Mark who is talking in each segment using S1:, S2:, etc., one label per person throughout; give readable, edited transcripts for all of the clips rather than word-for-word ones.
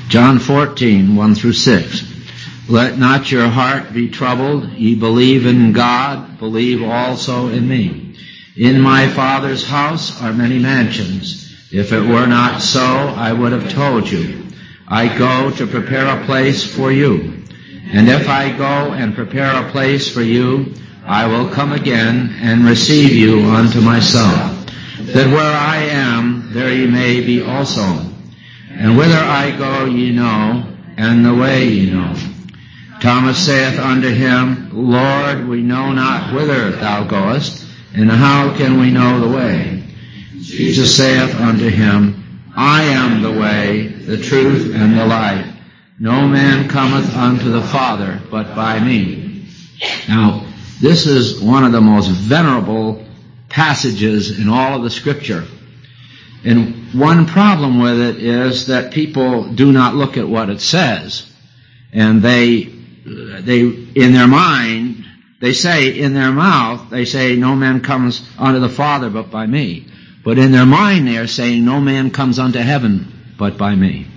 S1: John 14, 1 through 6. Let not your heart be troubled. Ye believe in God, believe also in me. In my Father's house are many mansions. If it were not so, I would have told you. I go to prepare a place for you. And if I go and prepare a place for you, I will come again and receive you unto myself, that where I am, there ye may be also. And whither I go ye know, and the way ye know. Thomas saith unto him, Lord, we know not whither thou goest, and how can we know the way? Jesus saith unto him, I am the way, the truth, and the life. No man cometh unto the Father but by me. Now, this is one of the most venerable passages in all of the Scripture. And one problem with it is that people do not look at what it says. And they in their mind, they say, in their mouth, they say, no man comes unto the Father but by me. But in their mind they are saying, no man comes unto heaven but by me.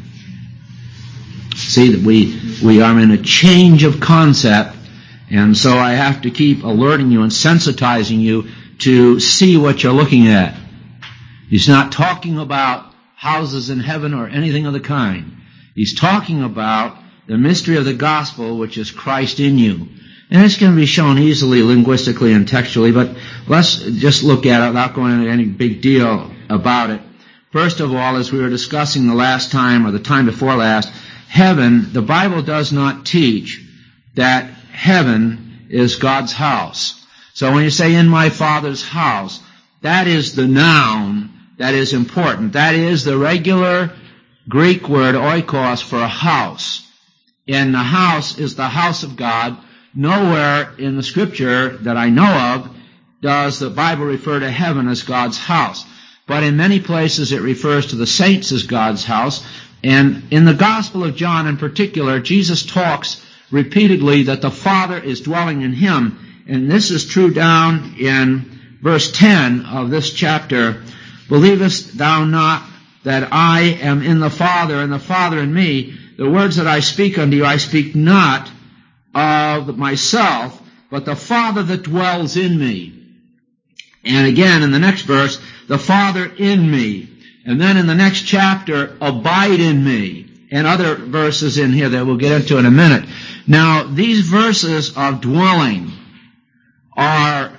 S1: See that we are in a change of concept, and so I have to keep alerting you and sensitizing you to see what you're looking at. He's not talking about houses in heaven or anything of the kind. He's talking about the mystery of the gospel, which is Christ in you. And this can be shown easily linguistically and textually, but let's just look at it without going into any big deal about it. First of all, as we were discussing the last time, or the time before last, heaven, the Bible does not teach that heaven is God's house. So when you say, in my Father's house, that is the noun that is important. That is the regular Greek word oikos for a house. And the house is the house of God. Nowhere in the Scripture that I know of does the Bible refer to heaven as God's house. But in many places it refers to the saints as God's house. And in the Gospel of John in particular, Jesus talks repeatedly that the Father is dwelling in him. And this is true down in verse 10 of this chapter. Believest thou not that I am in the Father, and the Father in me? The words that I speak unto you, I speak not of myself, but the Father that dwells in me. And again, in the next verse, the Father in me. And then in the next chapter, abide in me. And other verses in here that we'll get into in a minute. Now, these verses of dwelling are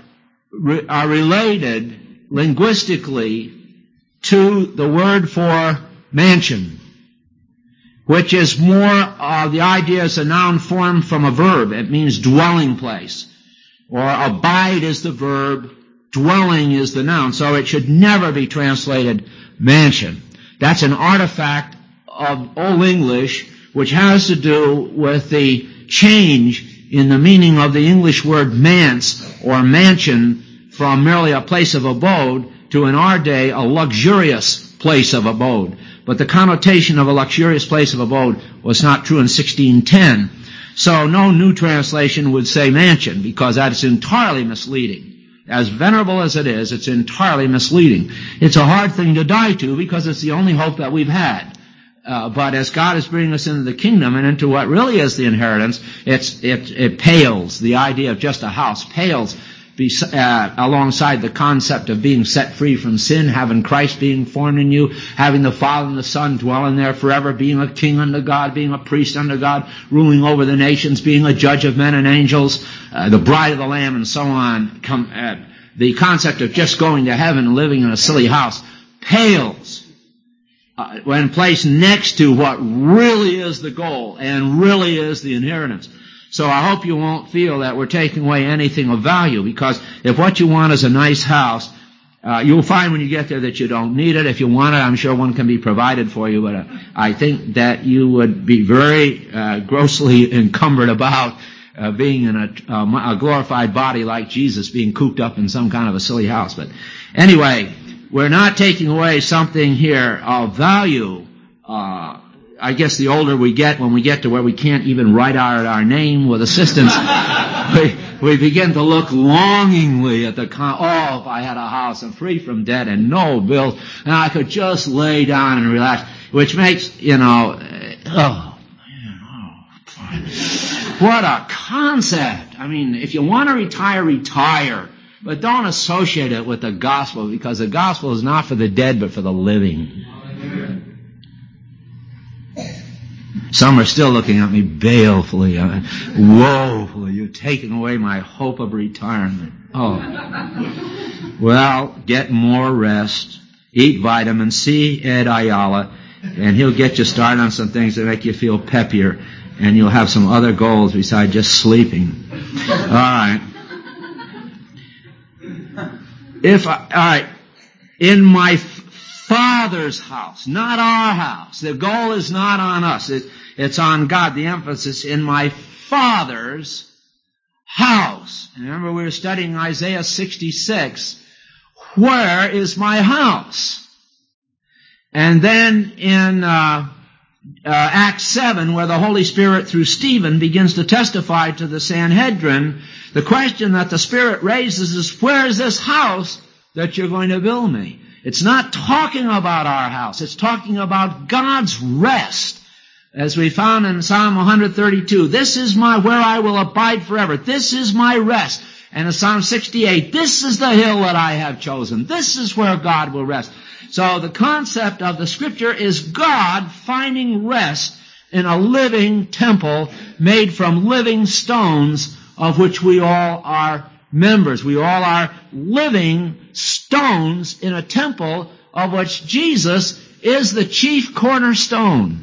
S1: related linguistically to the word for mansion, which is more of the idea as a noun formed from a verb. It means dwelling place. Or abide is the verb, dwelling is the noun. So it should never be translated mansion. That's an artifact of Old English, which has to do with the change in the meaning of the English word manse or mansion from merely a place of abode to, in our day, a luxurious place of abode. But the connotation of a luxurious place of abode was not true in 1610. So no new translation would say mansion, because that is entirely misleading. As venerable as it is, it's entirely misleading. It's a hard thing to die to, because it's the only hope that we've had. But as God is bringing us into the kingdom and into what really is the inheritance, it pales. The idea of just a house pales alongside the concept of being set free from sin, having Christ being formed in you, having the Father and the Son dwelling there forever, being a king unto God, being a priest unto God, ruling over the nations, being a judge of men and angels, the bride of the Lamb, and so on. The concept of just going to heaven and living in a silly house pales when placed next to what really is the goal and really is the inheritance. So I hope you won't feel that we're taking away anything of value, because if what you want is a nice house, you'll find when you get there that you don't need it. If you want it, I'm sure one can be provided for you, but I think that you would be very grossly encumbered about being in a glorified body like Jesus, being cooped up in some kind of a silly house. But anyway, we're not taking away something here of value. I guess the older we get, when we get to where we can't even write out our name with assistance, we begin to look longingly at if I had a house and free from debt and no bills, and I could just lay down and relax, which makes, Oh, man, oh, fine. What a concept. I mean, if you want to retire, retire. But don't associate it with the gospel, because the gospel is not for the dead, but for the living. Some are still looking at me balefully, woefully. You've taken away my hope of retirement. Oh. Well, get more rest. Eat vitamin C, Ed Ayala, and he'll get you started on some things that make you feel peppier, and you'll have some other goals besides just sleeping. All right. All right. In my Father's house, not our house. The goal is not on us. It's on God. The emphasis in my Father's house. And remember, we were studying Isaiah 66. Where is my house? And then in Acts 7, where the Holy Spirit through Stephen begins to testify to the Sanhedrin, the question that the Spirit raises is, where is this house that you're going to build me? It's not talking about our house. It's talking about God's rest. As we found in Psalm 132, this is where I will abide forever. This is my rest. And in Psalm 68, this is the hill that I have chosen. This is where God will rest. So the concept of the Scripture is God finding rest in a living temple made from living stones, of which we all are members. We all are living stones in a temple of which Jesus is the chief cornerstone.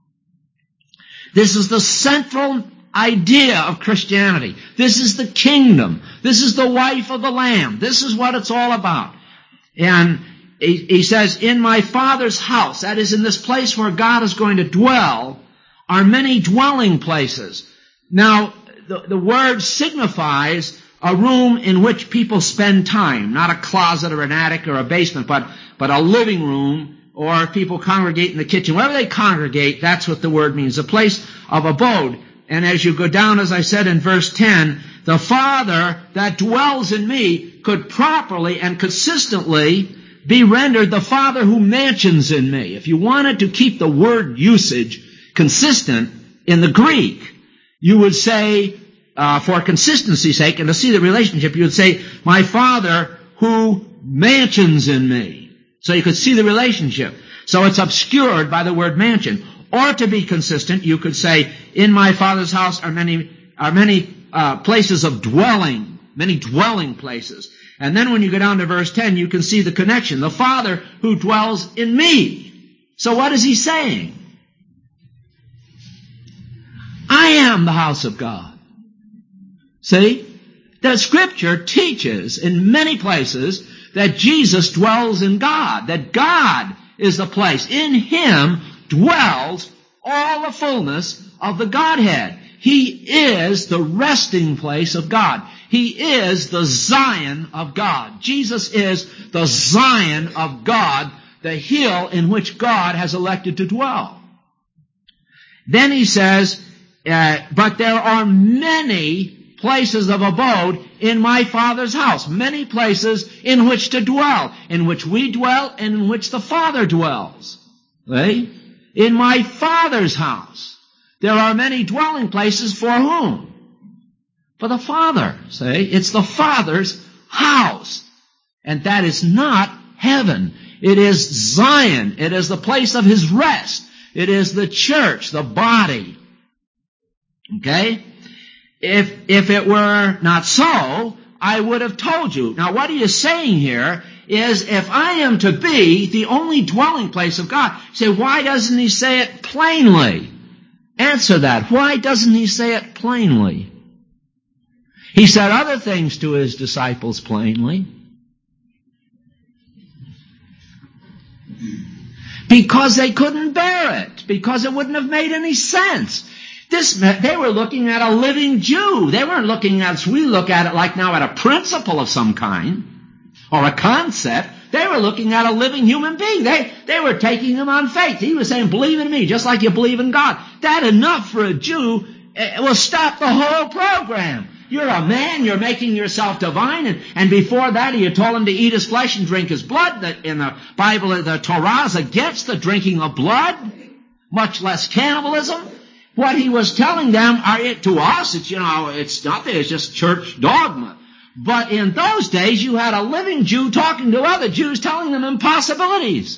S1: This is the central idea of Christianity. This is the kingdom. This is the wife of the Lamb. This is what it's all about. And he says, in my Father's house, that is in this place where God is going to dwell, are many dwelling places. Now, the word signifies a room in which people spend time, not a closet or an attic or a basement, but a living room, or people congregate in the kitchen. Wherever they congregate, that's what the word means, a place of abode. And as you go down, as I said in verse 10, the Father that dwells in me could properly and consistently be rendered the Father who mansions in me. If you wanted to keep the word usage consistent in the Greek, you would say, for consistency's sake and to see the relationship, you would say, my Father who mansions in me. So you could see the relationship. So it's obscured by the word mansion. Or to be consistent, you could say, in my Father's house are many places of dwelling, many dwelling places. And then when you go down to verse 10, you can see the connection. The Father who dwells in me. So what is he saying? I am the house of God. See? The Scripture teaches in many places that Jesus dwells in God, that God is the place. In Him dwells all the fullness of the Godhead. He is the resting place of God. He is the Zion of God. Jesus is the Zion of God, the hill in which God has elected to dwell. Then he says, but there are many places of abode in my Father's house. Many places in which to dwell, in which we dwell and in which the Father dwells. See? In my Father's house. There are many dwelling places for whom? For the Father. See? It's the Father's house. And that is not heaven. It is Zion. It is the place of His rest. It is the church, the body. Okay? If it were not so, I would have told you. Now what he is saying here is, if I am to be the only dwelling place of God, say, why doesn't he say it plainly? Answer that. Why doesn't he say it plainly? He said other things to his disciples plainly. Because they couldn't bear it. Because it wouldn't have made any sense. They were looking at a living Jew. They weren't looking at, as we look at it like now, at a principle of some kind or a concept. They were looking at a living human being. They were taking him on faith. He was saying, believe in me, just like you believe in God. That enough for a Jew will stop the whole program. You're a man, you're making yourself divine, and before that he had told him to eat his flesh and drink his blood. In the Bible, the Torah is against the drinking of blood. much less cannibalism. What he was telling them to us, it's nothing, it's just church dogma. But in those days, you had a living Jew talking to other Jews, telling them impossibilities.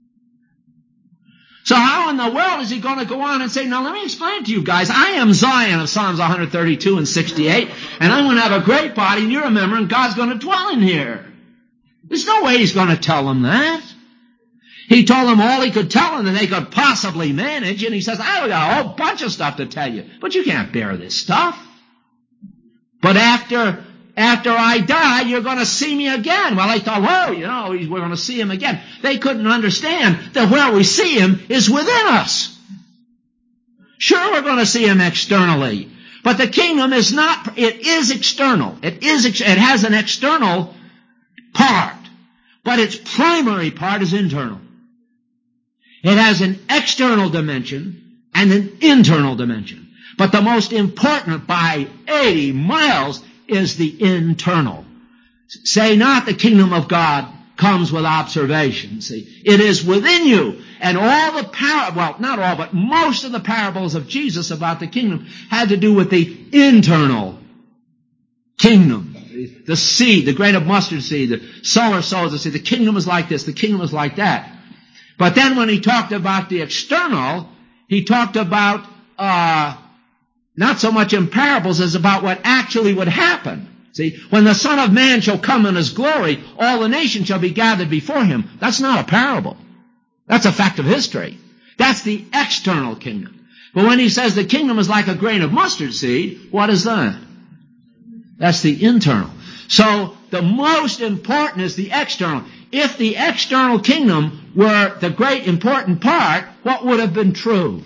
S1: So how in the world is he going to go on and say, now let me explain to you guys, I am Zion of Psalms 132 and 68, and I'm going to have a great body, and you're a member, and God's going to dwell in here. There's no way he's going to tell them that. He told them all he could tell them that they could possibly manage, and he says, I've got a whole bunch of stuff to tell you, but you can't bear this stuff. But after I die, you're going to see me again. Well, they thought, we're going to see him again. They couldn't understand that where we see him is within us. Sure, we're going to see him externally, but the kingdom is not, it is external. It has an external part, but its primary part is internal. It has an external dimension and an internal dimension. But the most important by 80 miles is the internal. Say not the kingdom of God comes with observation. See, it is within you. And all the not all, but most of the parables of Jesus about the kingdom had to do with the internal kingdom. The seed, the grain of mustard seed, the sower sows the seed. The kingdom is like this, the kingdom is like that. But then when he talked about the external, he talked about not so much in parables as about what actually would happen. See, when the Son of Man shall come in his glory, all the nations shall be gathered before him. That's not a parable. That's a fact of history. That's the external kingdom. But when he says the kingdom is like a grain of mustard seed, what is that? That's the internal. So the most important is the external. If the external kingdom were the great important part, what would have been true?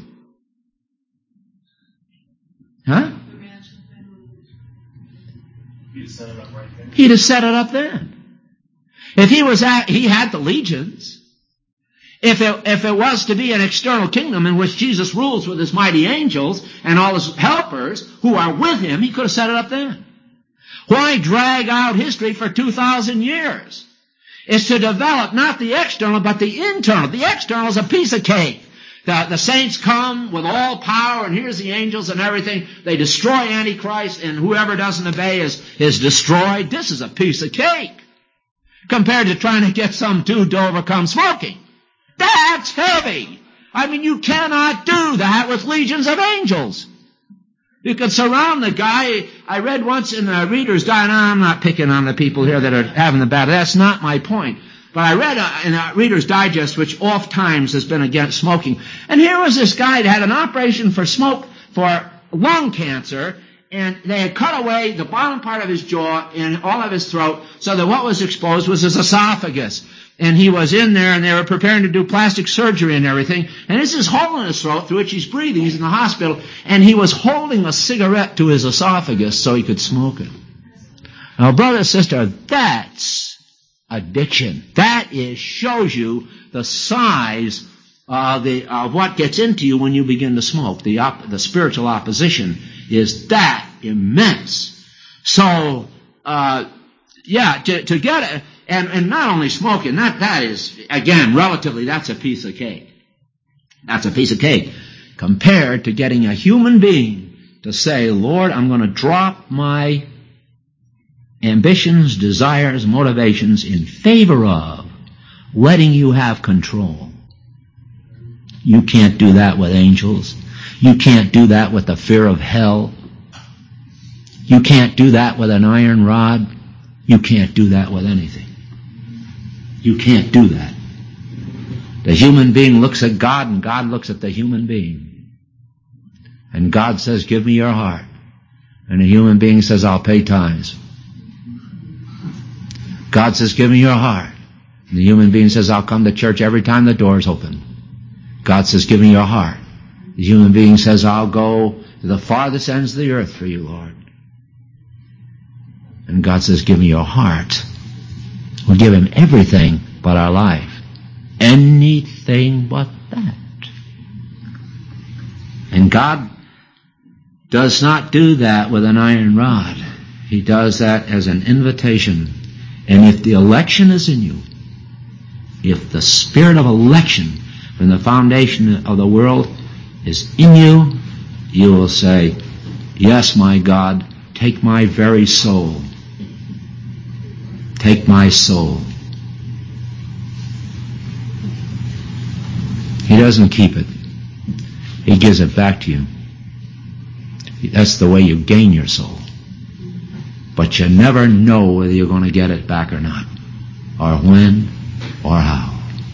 S1: Huh? He'd set it up right there. He'd have set it up then. If he had the legions. If it was to be an external kingdom in which Jesus rules with his mighty angels and all his helpers who are with him, he could have set it up then. Why drag out history for 2,000 years? It's to develop not the external, but the internal. The external is a piece of cake. The saints come with all power, and here's the angels and everything. They destroy Antichrist, and whoever doesn't obey is destroyed. This is a piece of cake compared to trying to get some dude to overcome smoking. That's heavy. I mean, you cannot do that with legions of angels. You could surround the guy. I read once in the Reader's Digest, I'm not picking on the people here that are having the battle. That's not my point. But I read in a Reader's Digest, which oft times has been against smoking. And here was this guy that had an operation for lung cancer, and they had cut away the bottom part of his jaw and all of his throat, so that what was exposed was his esophagus. And he was in there, and they were preparing to do plastic surgery and everything. And there's this hole in his throat through which he's breathing. He's in the hospital, and he was holding a cigarette to his esophagus so he could smoke it. Now, brother, sister, that's addiction. That shows you the size of what gets into you when you begin to smoke. The spiritual opposition is that immense. So, to get it, and not only smoking, that is, again, relatively, that's a piece of cake. That's a piece of cake compared to getting a human being to say, Lord, I'm going to drop my ambitions, desires, motivations in favor of letting you have control. You can't do that with angels. You can't do that with the fear of hell. You can't do that with an iron rod. You can't do that with anything. You can't do that. The human being looks at God, and God looks at the human being. And God says, give me your heart. And the human being says, I'll pay tithes. God says, give me your heart. And the human being says, I'll come to church every time the door's open. God says, give me your heart. The human being says, I'll go to the farthest ends of the earth for you, Lord. And God says, give me your heart. We'll give him everything but our life. Anything but that. And God does not do that with an iron rod. He does that as an invitation. And if the election is in you, if the spirit of election when the foundation of the world is in you, you will say, yes, my God, take my very soul. Take my soul. He doesn't keep it. He gives it back to you. That's the way you gain your soul. But you never know whether you're going to get it back or not, or when, or how.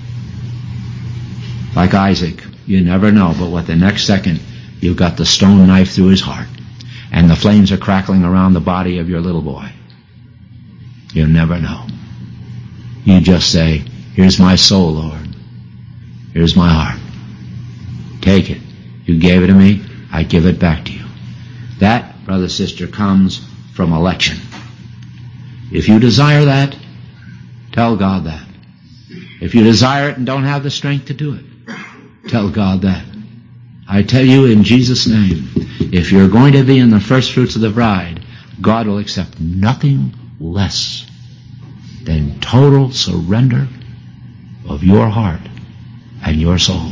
S1: Like Isaac, you never know, but what the next second you've got the stone knife through his heart, and the flames are crackling around the body of your little boy. You never know. You just say, here's my soul, Lord. Here's my heart. Take it. You gave it to me. I give it back to you. That, brother, sister, comes from election. If you desire that, tell God that. If you desire it and don't have the strength to do it, tell God that. I tell you in Jesus' name, if you're going to be in the first fruits of the bride, God will accept nothing less than total surrender of your heart and your soul.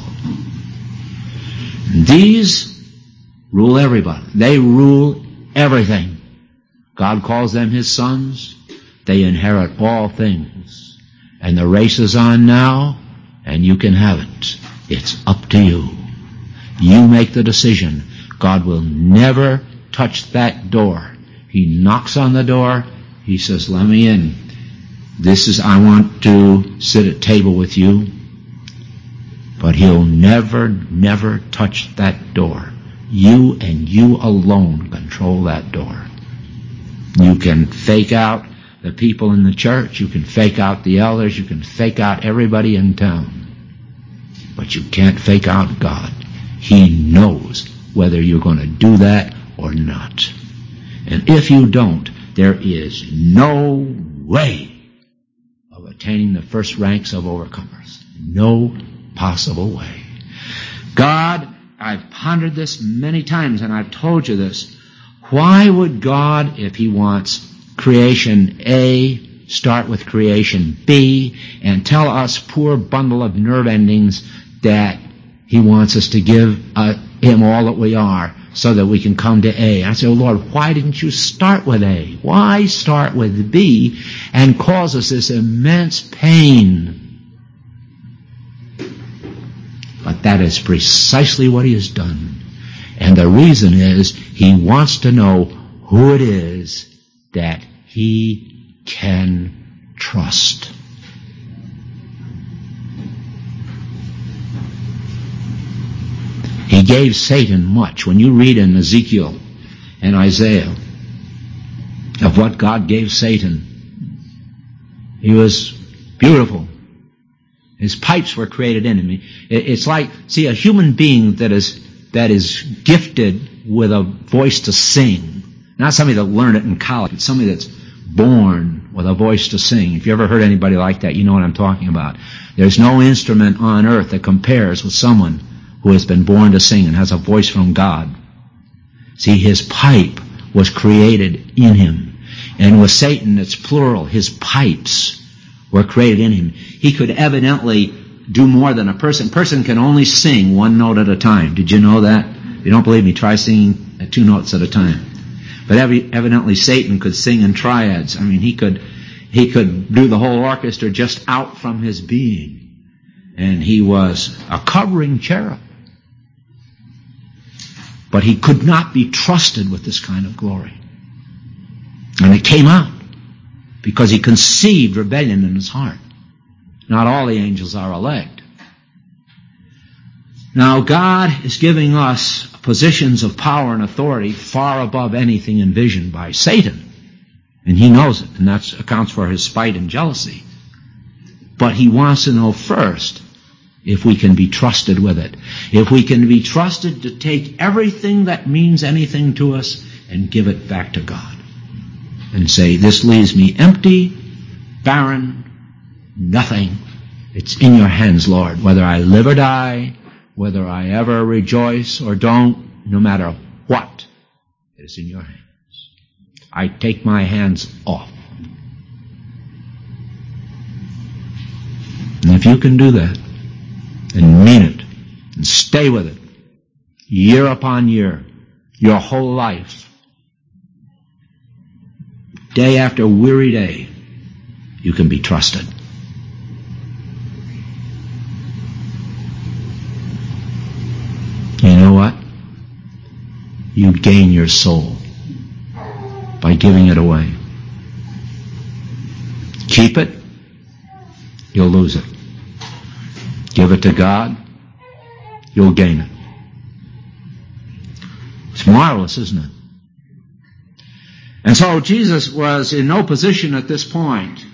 S1: These rule everybody. They rule everything. God calls them His sons. They inherit all things. And the race is on now, and you can have it. It's up to you. You make the decision. God will never touch that door. He knocks on the door. He says, let me in. I want to sit at table with you. But He'll never, never touch that door. You and you alone control that door. You can fake out the people in the church. You can fake out the elders. You can fake out everybody in town. But you can't fake out God. He knows whether you're going to do that or not. And if you don't, there is no way of attaining the first ranks of overcomers. No possible way. God, I've pondered this many times and I've told you this. Why would God, if He wants creation A, start with creation B, and tell us, poor bundle of nerve endings, that He wants us to give Him all that we are so that we can come to A? I say, oh Lord, why didn't you start with A? Why start with B and cause us this immense pain? But that is precisely what He has done. And the reason is He wants to know who it is that He can trust. He gave Satan much. When you read in Ezekiel and Isaiah of what God gave Satan, he was beautiful. His pipes were created in him. It's like, see, a human being that is gifted with a voice to sing. Not somebody that learned it in college, but somebody that's born with a voice to sing. If you ever heard anybody like that, you know what I'm talking about. There's no instrument on earth that compares with someone who has been born to sing and has a voice from God. See, his pipe was created in him. And with Satan, it's plural. His pipes were created in him. He could evidently do more than a person. A person can only sing one note at a time. Did you know that? If you don't believe me, try singing at 2 notes at a time. But evidently Satan could sing in triads. I mean, he could do the whole orchestra just out from his being. And he was a covering cherub. But he could not be trusted with this kind of glory. And it came out because he conceived rebellion in his heart. Not all the angels are elect. Now God is giving us positions of power and authority far above anything envisioned by Satan. And he knows it, and that accounts for his spite and jealousy. But he wants to know first if we can be trusted with it. If we can be trusted to take everything that means anything to us and give it back to God. And say, this leaves me empty, barren, nothing. It's in your hands, Lord. Whether I live or die, whether I ever rejoice or don't, no matter what, it is in your hands. I take my hands off. And if you can do that, and mean it and stay with it year upon year, your whole life, day after weary day, you can be trusted. You know what? You gain your soul by giving it away. Keep it, you'll lose it. Give it to God, you'll gain it. It's marvelous, isn't it? And so Jesus was in no position at this point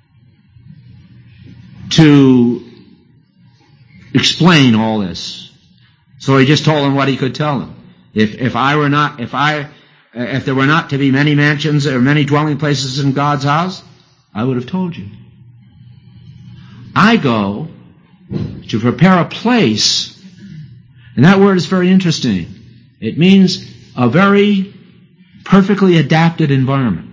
S1: to explain all this. So he just told him what he could tell him. If there were not to be many mansions or many dwelling places in God's house, I would have told you. I go to prepare a place, and that word is very interesting. It means a very perfectly adapted environment.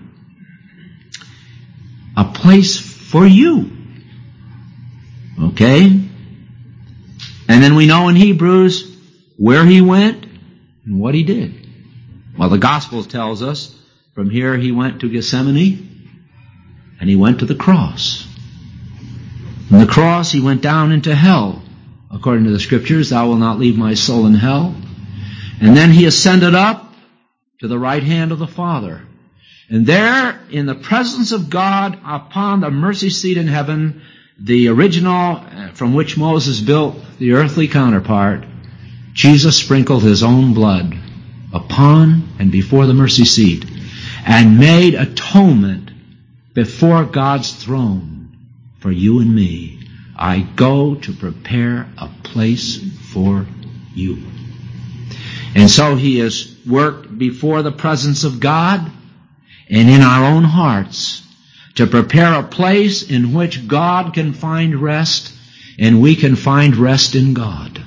S1: A place for you. Okay? And then we know in Hebrews where he went and what he did. Well, the Gospel tells us from here he went to Gethsemane and he went to the cross. From the cross he went down into hell. According to the Scriptures, thou wilt not leave my soul in hell. And then he ascended up to the right hand of the Father. And there, in the presence of God, upon the mercy seat in heaven, the original from which Moses built the earthly counterpart, Jesus sprinkled his own blood upon and before the mercy seat and made atonement before God's throne for you and me. I go to prepare a place for you. And so he has worked before the presence of God and in our own hearts to prepare a place in which God can find rest and we can find rest in God.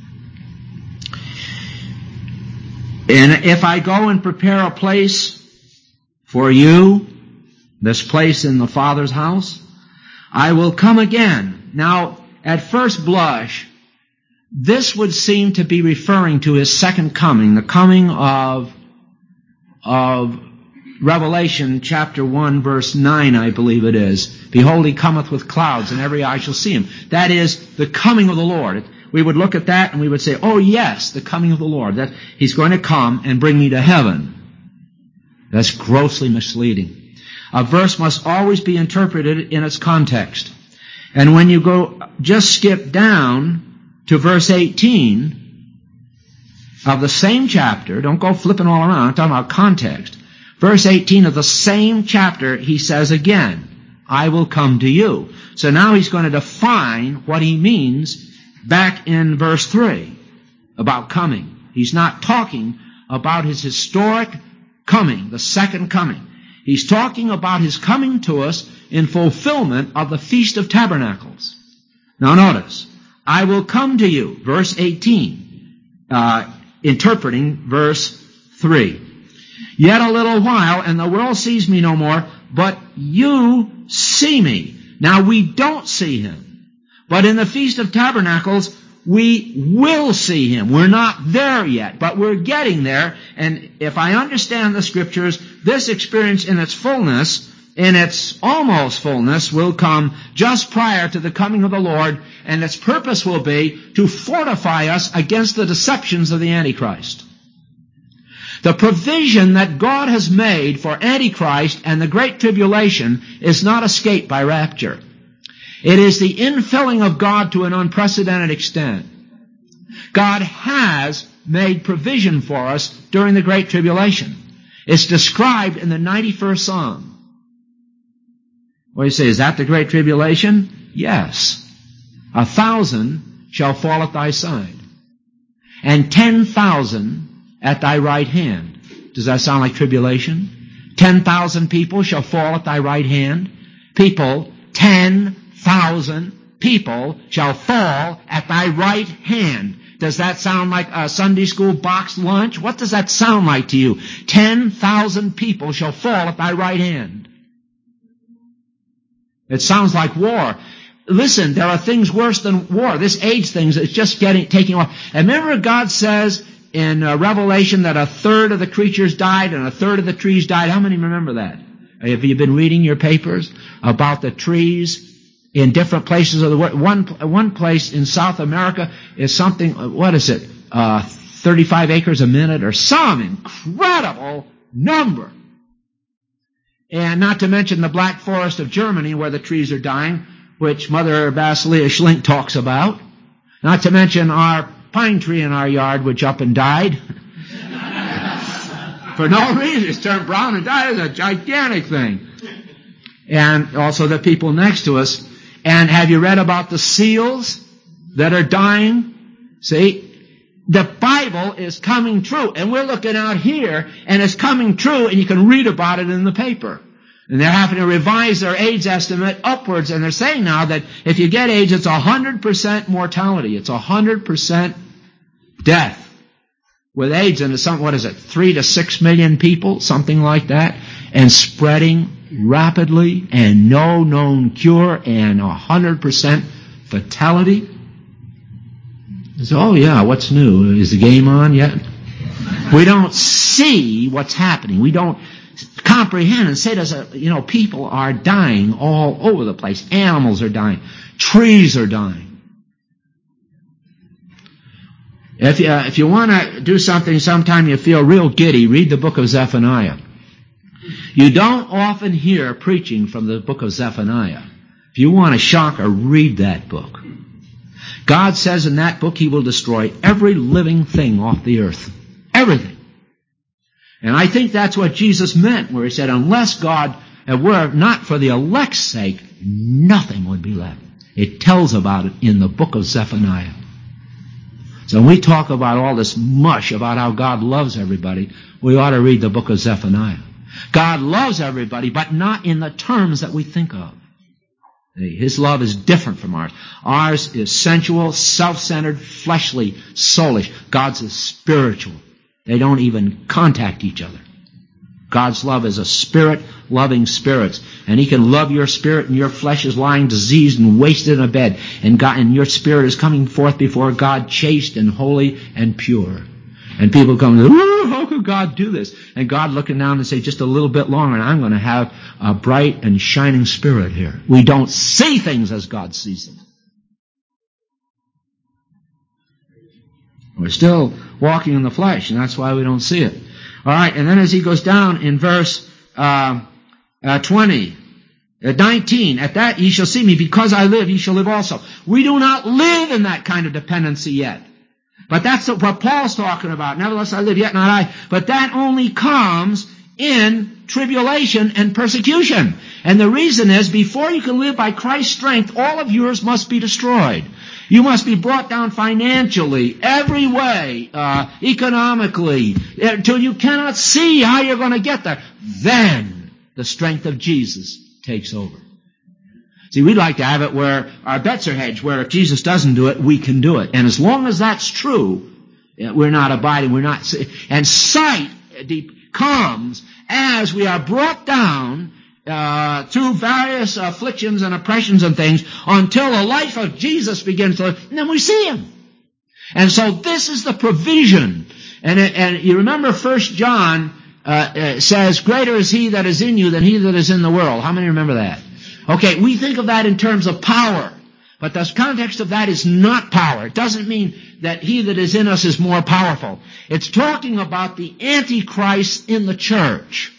S1: And if I go and prepare a place for you, this place in the Father's house, I will come again. Now, at first blush, this would seem to be referring to his second coming, the coming of Revelation chapter 1 verse 9, I believe it is. Behold, he cometh with clouds, and every eye shall see him. That is the coming of the Lord. We would look at that and we would say, oh yes, the coming of the Lord. That he's going to come and bring me to heaven. That's grossly misleading. A verse must always be interpreted in its context. And when you go, just skip down to verse 18 of the same chapter, don't go flipping all around, I'm talking about context. Verse 18 of the same chapter, he says again, I will come to you. So now he's going to define what he means back in verse 3 about coming. He's not talking about his historic coming, the second coming. He's talking about his coming to us in fulfillment of the Feast of Tabernacles. Now notice, I will come to you, verse 18, interpreting verse 3. Yet a little while, and the world sees me no more, but you see me. Now we don't see him. But in the Feast of Tabernacles, we will see him. We're not there yet, but we're getting there. And if I understand the Scriptures, this experience in its fullness, in its almost fullness, will come just prior to the coming of the Lord, and its purpose will be to fortify us against the deceptions of the Antichrist. The provision that God has made for Antichrist and the Great Tribulation is not escaped by rapture. It is the infilling of God to an unprecedented extent. God has made provision for us during the Great Tribulation. It's described in the 91st Psalm. Well, you say, is that the Great Tribulation? Yes. 1,000 shall fall at thy side, and 10,000 at thy right hand. Does that sound like tribulation? 10,000 people shall fall at thy right hand. People, 10,000 people shall fall at thy right hand. Does that sound like a Sunday school boxed lunch? What does that sound like to you? 10,000 people shall fall at thy right hand. It sounds like war. listen, there are things worse than war. This AIDS thing is just taking off. And remember God says in Revelation that 1/3 of the creatures died and 1/3 of the trees died. How many remember that? Have you been reading your papers about the trees in different places of the world? One place in South America is something, 35 acres a minute or some incredible number. And not to mention the Black Forest of Germany where the trees are dying, which Mother Basilia Schlink talks about. Not to mention our pine tree in our yard which up and died. For no reason. It's turned brown and died. It's a gigantic thing. And also the people next to us. And have you read about the seals that are dying? See? The Bible is coming true. And we're looking out here, and it's coming true, and you can read about it in the paper. And they're having to revise their AIDS estimate upwards, and they're saying now that if you get AIDS, it's 100% mortality. It's 100% death with AIDS, and it's 3 to 6 million people, something like that, and spreading rapidly, and no known cure, and 100% fatality. So, oh yeah, what's new? Is the game on yet? We don't see what's happening. We don't comprehend and say to us, people are dying all over the place. Animals are dying. Trees are dying. If you want to do something sometime you feel real giddy, read the book of Zephaniah. You don't often hear preaching from the book of Zephaniah. If you want a shocker, read that book. God says in that book He will destroy every living thing off the earth. Everything. And I think that's what Jesus meant, where He said, unless God were not for the elect's sake, nothing would be left. It tells about it in the book of Zephaniah. So when we talk about all this mush about how God loves everybody, we ought to read the book of Zephaniah. God loves everybody, but not in the terms that we think of. His love is different from ours. Ours is sensual, self-centered, fleshly, soulish. God's is spiritual. They don't even contact each other. God's love is a spirit loving spirits. And He can love your spirit, and your flesh is lying diseased and wasted in a bed. And your spirit is coming forth before God chaste and holy and pure. And people come, oh, how could God do this? And God looking down and say, just a little bit longer and I'm going to have a bright and shining spirit here. We don't see things as God sees them. We're still walking in the flesh, and that's why we don't see it. All right, and then as he goes down in verse 19, at that ye shall see me, because I live, ye shall live also. We do not live in that kind of dependency yet. But that's what Paul's talking about. Nevertheless, I live, yet not I. But that only comes in tribulation and persecution. And the reason is, before you can live by Christ's strength, all of yours must be destroyed. You must be brought down financially, every way, economically, until you cannot see how you're going to get there. Then the strength of Jesus takes over. See, we'd like to have it where our bets are hedged, where if Jesus doesn't do it, we can do it. And as long as that's true, we're not abiding, and sight comes as we are brought down through various afflictions and oppressions and things until the life of Jesus begins to live, and then we see Him. And so this is the provision. And you remember 1 John says, greater is He that is in you than he that is in the world. How many remember that? Okay, we think of that in terms of power, but the context of that is not power. It doesn't mean that he that is in us is more powerful. It's talking about the Antichrist in the church.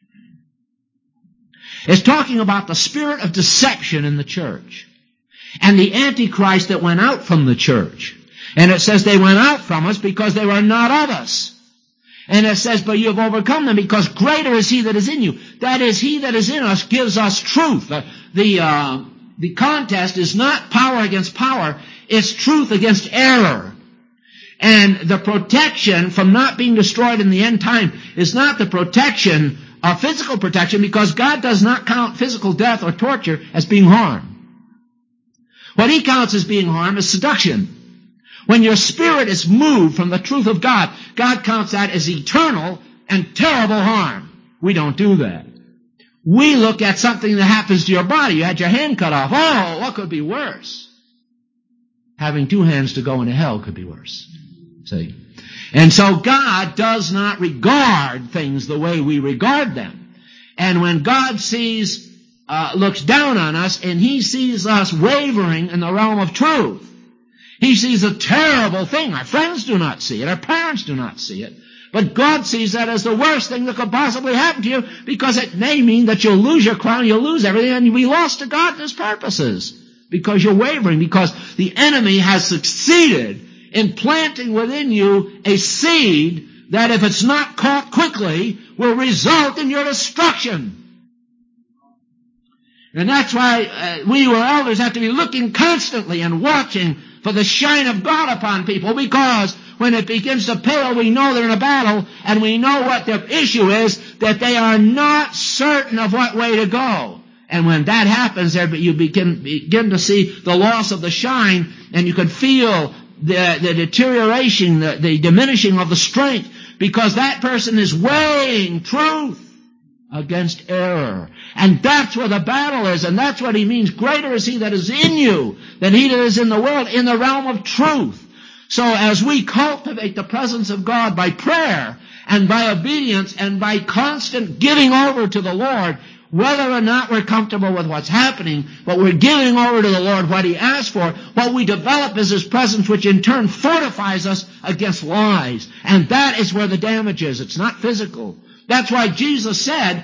S1: It's talking about the spirit of deception in the church. And the Antichrist that went out from the church. And it says they went out from us because they were not of us. And it says, but you have overcome them because greater is He that is in you. That is, He that is in us gives us truth. The contest is not power against power. It's truth against error. And the protection from not being destroyed in the end time is not the protection of physical protection, because God does not count physical death or torture as being harm. What He counts as being harm is seduction. When your spirit is moved from the truth of God, God counts that as eternal and terrible harm. We don't do that. We look at something that happens to your body. You had your hand cut off. Oh, what could be worse? Having 2 hands to go into hell could be worse. See? And so God does not regard things the way we regard them. And when God looks down on us and He sees us wavering in the realm of truth, He sees a terrible thing. Our friends do not see it. Our parents do not see it. But God sees that as the worst thing that could possibly happen to you, because it may mean that you'll lose your crown, you'll lose everything, and you'll be lost to God and His purposes. Because you're wavering, because the enemy has succeeded in planting within you a seed that, if it's not caught quickly, will result in your destruction. And that's why we who are elders have to be looking constantly and watching for the shine of God upon people, because when it begins to pale, we know they're in a battle, and we know what their issue is, that they are not certain of what way to go. And when that happens, you begin to see the loss of the shine, and you can feel the deterioration, the diminishing of the strength, because that person is weighing truth against error. And that's where the battle is, and that's what he means. Greater is He that is in you than he that is in the world, in the realm of truth. So as we cultivate the presence of God by prayer and by obedience and by constant giving over to the Lord, whether or not we're comfortable with what's happening, but we're giving over to the Lord what He asked for, what we develop is His presence, which in turn fortifies us against lies. And that is where the damage is. It's not physical. That's why Jesus said,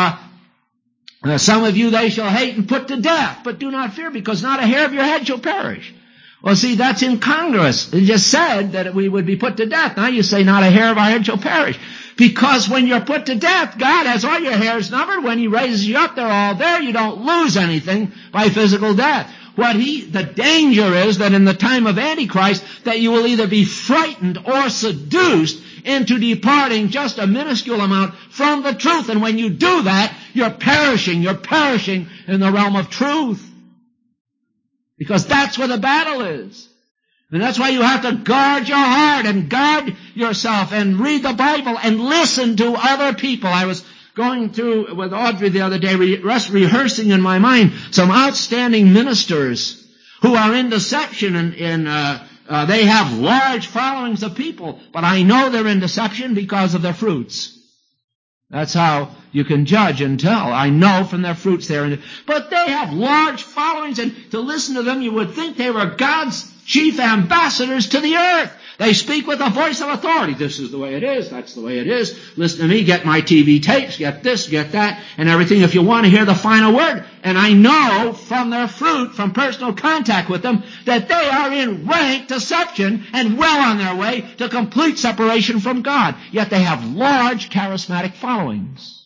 S1: some of you they shall hate and put to death, but do not fear, because not a hair of your head shall perish. Well, see, that's incongruous. He just said that we would be put to death. Now you say not a hair of our head shall perish. Because when you're put to death, God has all your hairs numbered. When He raises you up, they're all there. You don't lose anything by physical death. The danger is that in the time of Antichrist, that you will either be frightened or seduced into departing just a minuscule amount from the truth. And when you do that, you're perishing in the realm of truth. Because that's where the battle is. And that's why you have to guard your heart and guard yourself and read the Bible and listen to other people. I was going through with Audrey the other day, rehearsing in my mind some outstanding ministers who are in deception, and they have large followings of people, but I know they're in deception because of their fruits. That's how you can judge and tell. I know from their fruits but they have large followings, and to listen to them, you would think they were God's chief ambassadors to the earth. They speak with a voice of authority. This is the way it is. That's the way it is. Listen to me. Get my TV tapes. Get this, get that, and everything if you want to hear the final word. And I know from their fruit, from personal contact with them, that they are in rank deception and well on their way to complete separation from God. Yet they have large charismatic followings.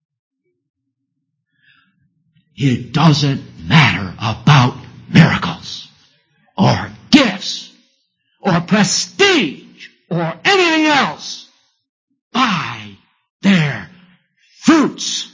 S1: It doesn't matter about miracles or gifts or prestige or anything else. By their fruits.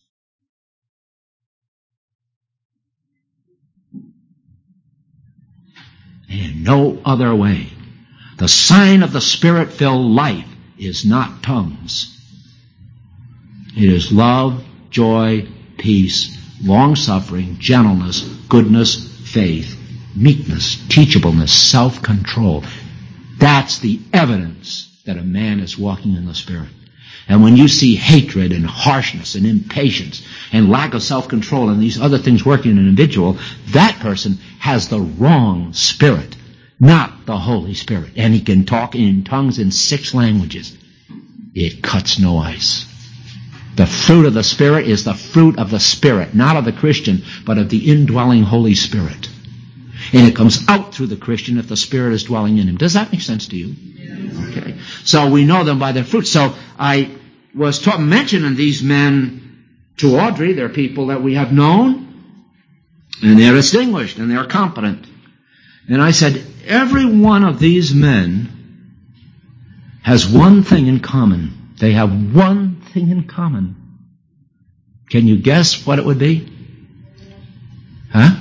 S1: In no other way. The sign of the Spirit-filled life is not tongues. It is love, joy, peace, long-suffering, gentleness, goodness, faith, meekness, teachableness, self-control. That's the evidence that a man is walking in the Spirit. And when you see hatred and harshness and impatience and lack of self-control and these other things working in an individual, that person has the wrong spirit, not the Holy Spirit. And he can talk in tongues in 6 languages. It cuts no ice. The fruit of the Spirit is the fruit of the Spirit, not of the Christian, but of the indwelling Holy Spirit. And it comes out through the Christian if the Spirit is dwelling in him. Does that make sense to you? Yes. Okay. So we know them by their fruit. So I was mentioning these men to Audrey. They're people that we have known, and they're distinguished, and they're competent. And I said, every one of these men has one thing in common. They have one thing in common. Can you guess what it would be? Huh?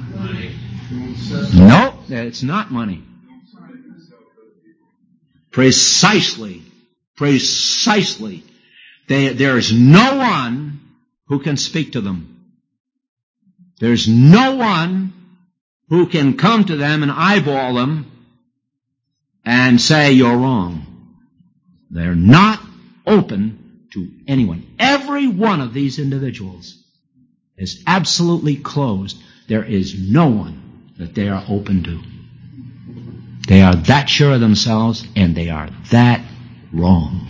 S1: No, it's not money. Precisely. There is no one who can speak to them. There's no one who can come to them and eyeball them and say you're wrong. They're not open to anyone. Every one of these individuals is absolutely closed. There is no one that they are open to. They are that sure of themselves, and they are that wrong.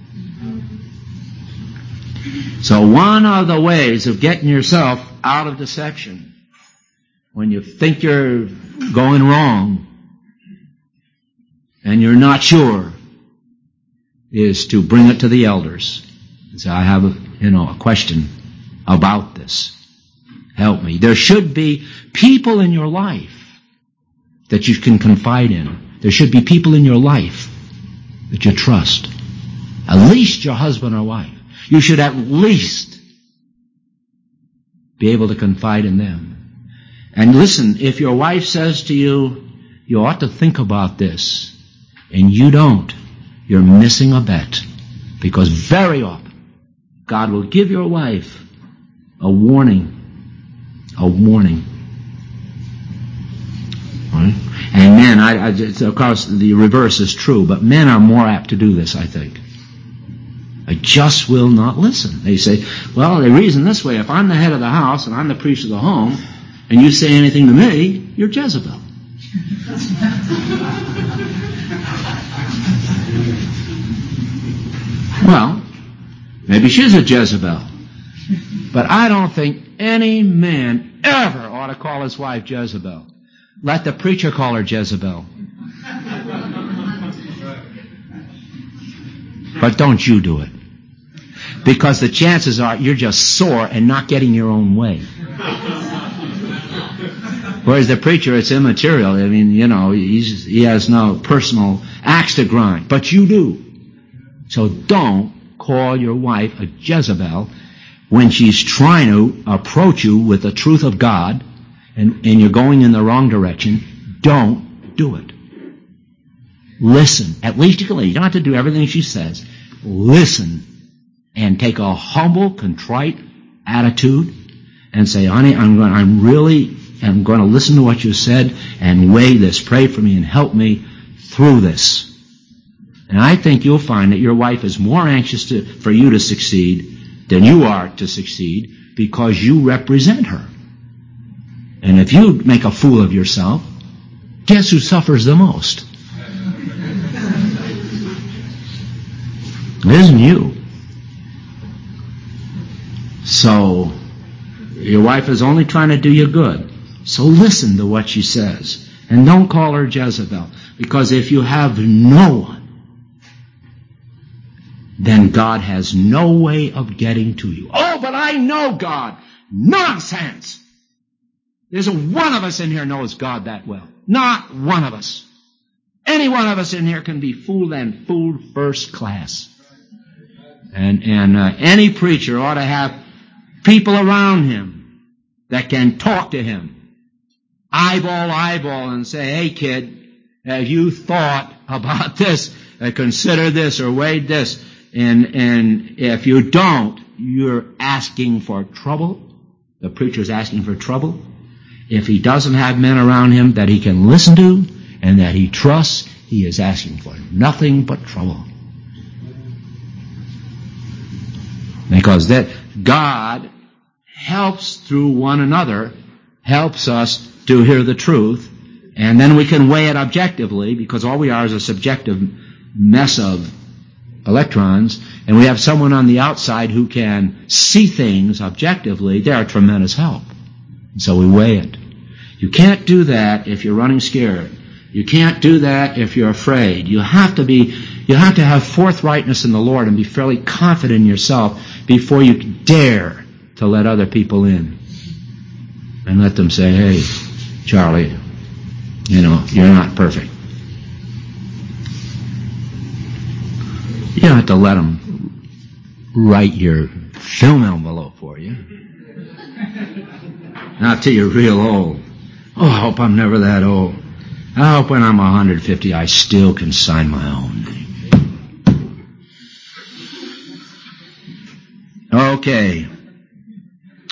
S1: So one of the ways of getting yourself out of deception, when you think you're going wrong and you're not sure, is to bring it to the elders. And say, I have a question about this. Help me. There should be people in your life that you can confide in. There should be people in your life that you trust. At least your husband or wife. You should at least be able to confide in them. And listen, if your wife says to you, you ought to think about this, and you don't, you're missing a bet. Because very often, God will give your wife a warning. A warning. Right? And men, of course, the reverse is true, but men are more apt to do this, I think. They just will not listen. They say, well, they reason this way. If I'm the head of the house and I'm the priest of the home, and you say anything to me, you're Jezebel. Well, maybe she's a Jezebel. But I don't think any man ever ought to call his wife Jezebel. Let the preacher call her Jezebel. But don't you do it. Because the chances are you're just sore and not getting your own way. Whereas the preacher, it's immaterial. I mean, he has no personal axe to grind. But you do. So don't call your wife a Jezebel when she's trying to approach you with the truth of God and you're going in the wrong direction. Don't do it. Listen. At least you don't have to do everything she says. Listen and take a humble, contrite attitude and say, honey, I'm going to listen to what you said and weigh this. Pray for me and help me through this. And I think you'll find that your wife is more anxious for you to succeed than you are to succeed because you represent her. And if you make a fool of yourself, guess who suffers the most? It isn't you. So, your wife is only trying to do you good. So listen to what she says. And don't call her Jezebel. Because if you have no one, then God has no way of getting to you. Oh, but I know God. Nonsense! There's one of us in here knows God that well. Not one of us. Any one of us in here can be fooled and fooled first class. And any preacher ought to have people around him that can talk to him. Eyeball, and say, hey kid, have you thought about this? Consider this or weighed this? And if you don't, you're asking for trouble. The preacher's asking for trouble. If he doesn't have men around him that he can listen to and that he trusts, he is asking for nothing but trouble. Because that God helps through one another, helps us to hear the truth, and then we can weigh it objectively, because all we are is a subjective mess of electrons, and we have someone on the outside who can see things objectively. They're a tremendous help. And so we weigh it. You can't do that if you're running scared. You can't do that if you're afraid. You have to have forthrightness in the Lord and be fairly confident in yourself before you dare to let other people in. And let them say, hey, Charlie, you're not perfect. You don't have to let them write your film envelope for you. Not till you're real old. Oh, I hope I'm never that old. I hope when I'm 150 I still can sign my own name. Okay.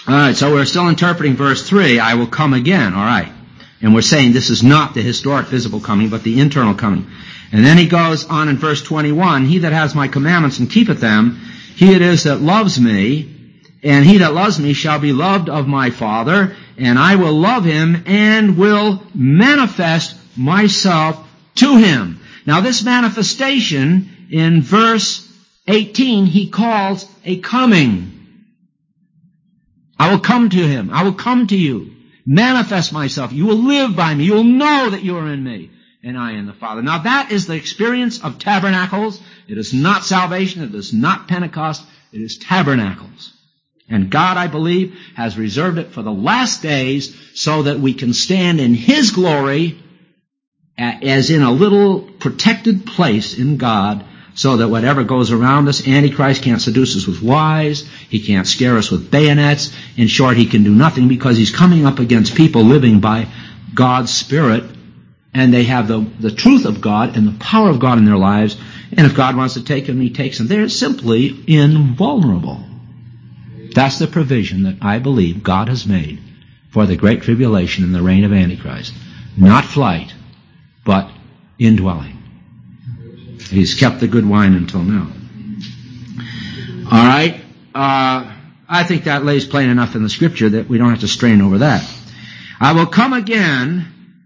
S1: All right, so we're still interpreting verse 3, I will come again, all right. And we're saying this is not the historic physical coming, but the internal coming. And then he goes on in verse 21, he that has my commandments and keepeth them, he it is that loves me, and he that loves me shall be loved of my Father, and I will love him and will manifest myself to him. Now this manifestation in verse 18 he calls a coming. I will come to him. I will come to you. Manifest myself. You will live by me. You will know that you are in me and I in the Father. Now that is the experience of tabernacles. It is not salvation. It is not Pentecost. It is tabernacles. And God, I believe, has reserved it for the last days so that we can stand in His glory as in a little protected place in God, so that whatever goes around us, Antichrist can't seduce us with lies, he can't scare us with bayonets. In short, he can do nothing because he's coming up against people living by God's Spirit, and they have the truth of God and the power of God in their lives, and if God wants to take them, he takes them. They're simply invulnerable. That's the provision that I believe God has made for the Great Tribulation and the reign of Antichrist. Not flight, but indwelling. He's kept the good wine until now. All right. I think that lays plain enough in the Scripture that we don't have to strain over that. I will come again,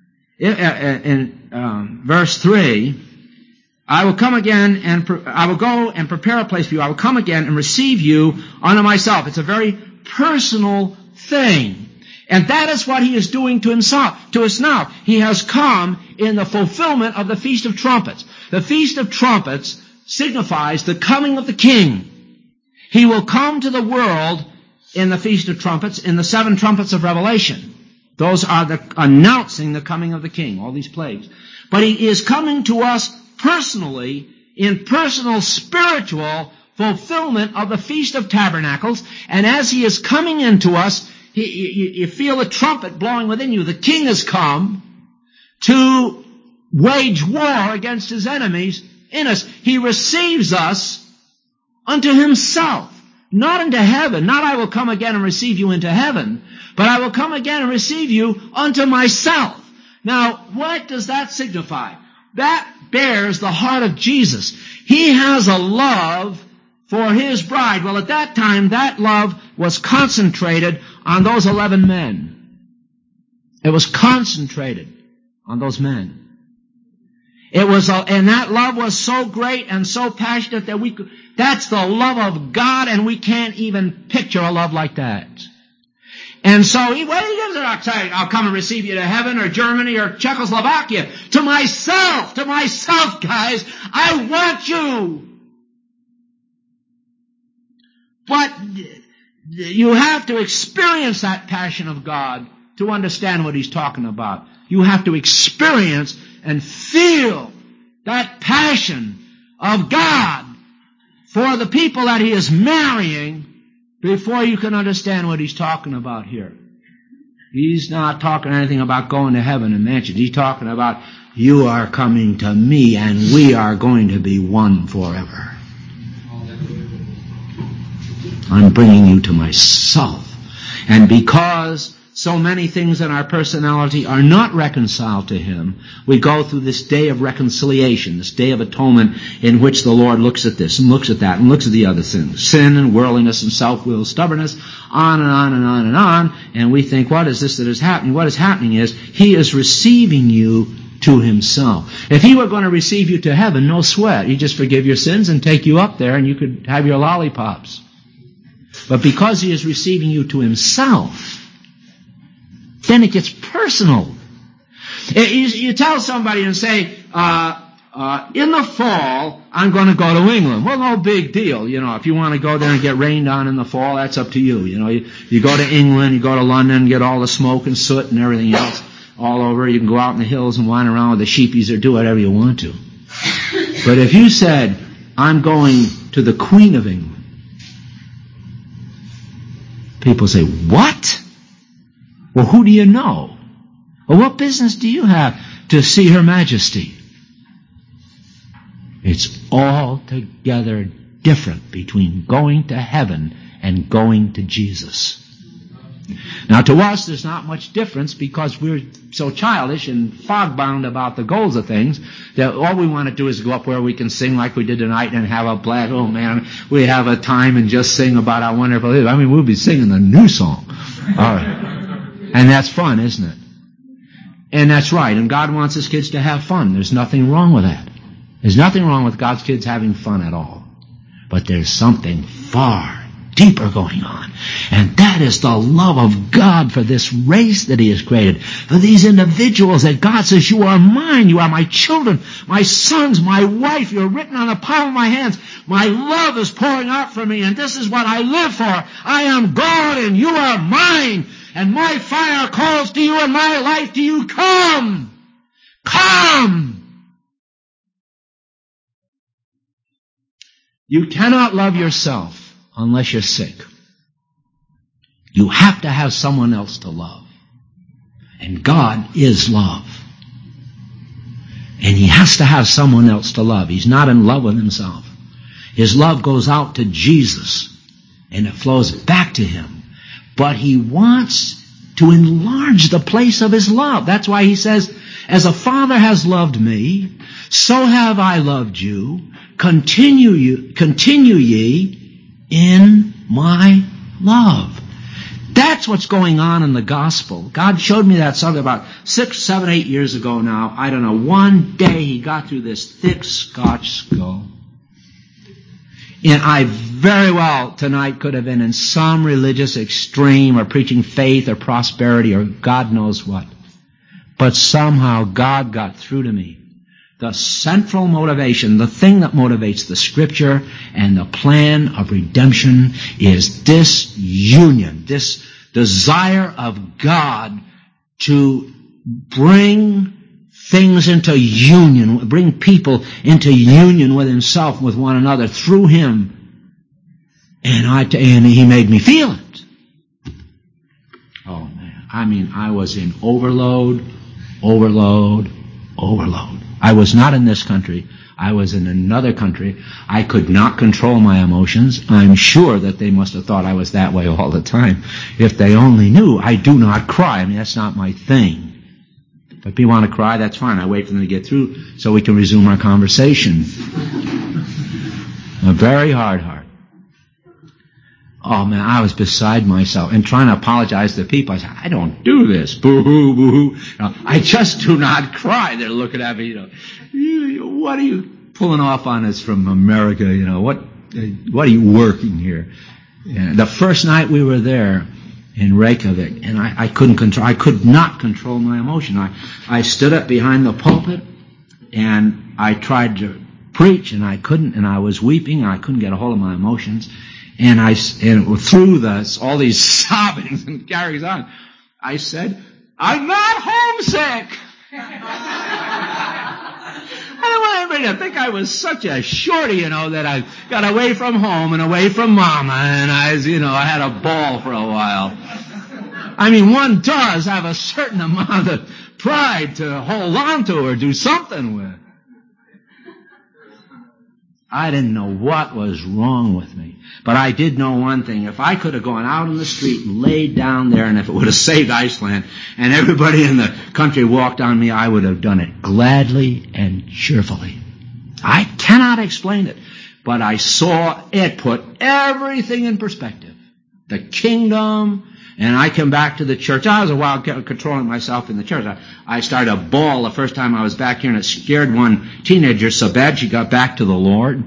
S1: in verse 3, I will come again and I will go and prepare a place for you. I will come again and receive you unto myself. It's a very personal thing. And that is what he is doing to us now. He has come in the fulfillment of the Feast of Trumpets. The Feast of Trumpets signifies the coming of the King. He will come to the world in the Feast of Trumpets, in the 7 trumpets of Revelation. Those are announcing the coming of the King, all these plagues. But he is coming to us personally, in personal spiritual fulfillment of the Feast of Tabernacles. And as he is coming into us, you feel a trumpet blowing within you. The King has come to wage war against his enemies in us. He receives us unto himself, not into heaven. Not I will come again and receive you into heaven, but I will come again and receive you unto myself. Now, what does that signify? That bears the heart of Jesus. He has a love for his bride. Well, at that time, that love was concentrated on those 11 men. It was concentrated on those men. It was, and that love was so great and so passionate that that's the love of God, and we can't even picture a love like that. And so, what he gives it, I'll come and receive you to heaven or Germany or Czechoslovakia. To myself, guys, I want you. But you have to experience that passion of God to understand what he's talking about. You have to experience and feel that passion of God for the people that he is marrying before you can understand what he's talking about here. He's not talking anything about going to heaven and mansions. He's talking about you are coming to me and we are going to be one forever. I'm bringing you to myself. And because so many things in our personality are not reconciled to him, we go through this day of reconciliation, this day of atonement, in which the Lord looks at this and looks at that and looks at the other things. Sin and worldliness and self-will, stubbornness, on and on and on and on. And we think, what is this that is happening? What is happening is he is receiving you to himself. If he were going to receive you to heaven, no sweat. He'd just forgive your sins and take you up there and you could have your lollipops. But because he is receiving you to himself, then it gets personal. You tell somebody and say, in the fall, I'm going to go to England. Well, no big deal. You know, if you want to go there and get rained on in the fall, that's up to you. You know, you go to England, you go to London, get all the smoke and soot and everything else all over. You can go out in the hills and wander around with the sheepies or do whatever you want to. But if you said, I'm going to the Queen of England, people say, what? Well, who do you know? Well, what business do you have to see Her Majesty? It's altogether different between going to heaven and going to Jesus. Now to us there's not much difference because we're so childish and fog-bound about the goals of things that all we want to do is go up where we can sing like we did tonight and have a blast. Oh man, we have a time and just sing about how wonderful it is. I mean, we'll be singing the new song. All right. And that's fun, isn't it? And that's right. And God wants His kids to have fun. There's nothing wrong with that. There's nothing wrong with God's kids having fun at all. But there's something far deeper going on. And that is the love of God for this race that He has created. For these individuals that God says, you are mine, you are my children, my sons, my wife, you're written on the palm of my hands. My love is pouring out from me, and this is what I live for. I am God and you are mine. And my fire calls to you and my life to you. Come! Come! You cannot love yourself unless you're sick. You have to have someone else to love. And God is love. And He has to have someone else to love. He's not in love with Himself. His love goes out to Jesus and it flows back to Him. But He wants to enlarge the place of His love. That's why He says, as a Father has loved me, so have I loved you. Continue ye in my love. That's what's going on in the gospel. God showed me that something about 6, 7, 8 years ago now. I don't know. One day He got through this thick Scotch skull. And I very well tonight could have been in some religious extreme or preaching faith or prosperity or God knows what. But somehow God got through to me. The central motivation, the thing that motivates the Scripture and the plan of redemption is this union, this desire of God to bring things into union, bring people into union with Himself, with one another, through Him. And He made me feel it. Oh man, I mean, I was in overload. I was not in this country. I was in another country. I could not control my emotions. I'm sure that they must have thought I was that way all the time. If they only knew, I do not cry. I mean, that's not my thing. If people want to cry, that's fine. I wait for them to get through so we can resume our conversation. A very hard heart. Oh man, I was beside myself and trying to apologize to people. I said, I don't do this. Boo-hoo, boo-hoo. I just do not cry. They're looking at me, what are you pulling off on us from America? What are you working here? And the first night we were there in Reykjavik, and I could not control my emotion. I stood up behind the pulpit and I tried to preach and I couldn't, and I was weeping and I couldn't get a hold of my emotions. And through all these sobbings and carries on, I said, I'm not homesick. I don't want everybody to think I was such a shorty, that I got away from home and away from Mama, and I had a ball for a while. I mean, one does have a certain amount of pride to hold on to or do something with. I didn't know what was wrong with me. But I did know one thing. If I could have gone out in the street and laid down there, and if it would have saved Iceland, and everybody in the country walked on me, I would have done it gladly and cheerfully. I cannot explain it. But I saw it put everything in perspective. The kingdom, and I came back to the church. I was a while controlling myself in the church. I started a bawl the first time I was back here, and it scared one teenager so bad she got back to the Lord.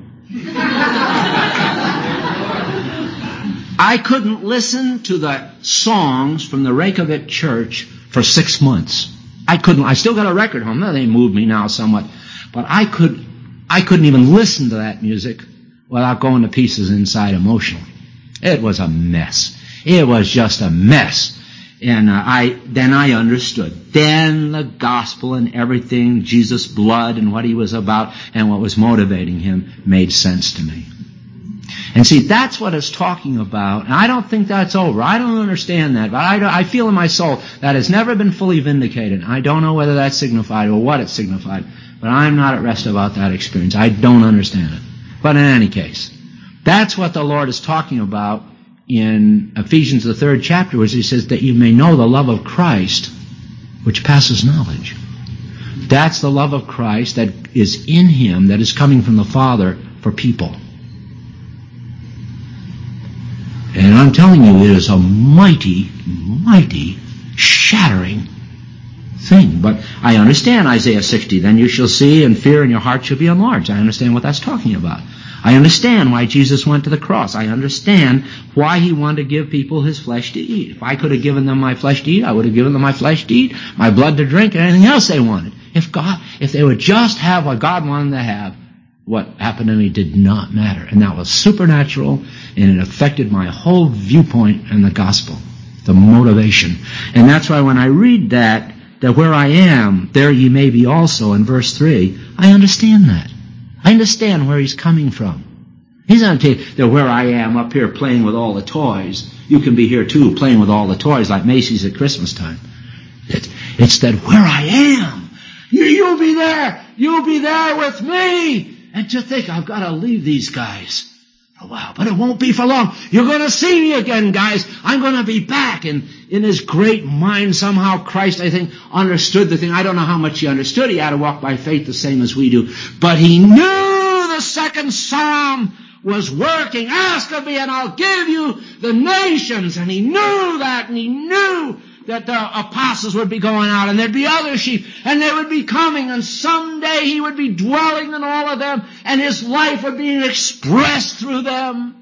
S1: I couldn't listen to the songs from the Reykjavik church for 6 months. I couldn't. I still got a record home. Now they moved me now somewhat. But I couldn't even listen to that music without going to pieces inside emotionally. It was a mess. It was just a mess. And then I understood. Then the gospel and everything, Jesus' blood and what He was about and what was motivating Him made sense to me. And see, that's what it's talking about. And I don't think that's over. I don't understand that. But I feel in my soul that has never been fully vindicated. I don't know whether that signified or what it signified. But I'm not at rest about that experience. I don't understand it. But in any case, that's what the Lord is talking about in Ephesians, the 3rd chapter, where he says that you may know the love of Christ, which passes knowledge. That's the love of Christ that is in him, that is coming from the Father for people. And I'm telling you, it is a mighty, mighty, shattering thing. But I understand Isaiah 60. Then you shall see, and fear in your heart shall be enlarged. I understand what that's talking about. I understand why Jesus went to the cross. I understand why he wanted to give people his flesh to eat. If I could have given them my flesh to eat, I would have given them my flesh to eat, my blood to drink, and anything else they wanted. If they would just have what God wanted to have, what happened to me did not matter. And that was supernatural, and it affected my whole viewpoint in the gospel, the motivation. And that's why when I read that where I am, there ye may be also, in verse 3, I understand that. I understand where he's coming from. He's not telling you that where I am up here playing with all the toys, you can be here too playing with all the toys like Macy's at Christmas time. It's that where I am, you'll be there. You'll be there with me. And to think, I've got to leave these guys for a while, but it won't be for long. You're going to see me again, guys. I'm going to be back. And in his great mind, somehow Christ, I think, understood the thing. I don't know how much he understood. He had to walk by faith the same as we do. But he knew the second psalm was working. Ask of me and I'll give you the nations. And he knew that, and he knew that the apostles would be going out, and there'd be other sheep, and they would be coming, and someday he would be dwelling in all of them, and his life would be expressed through them.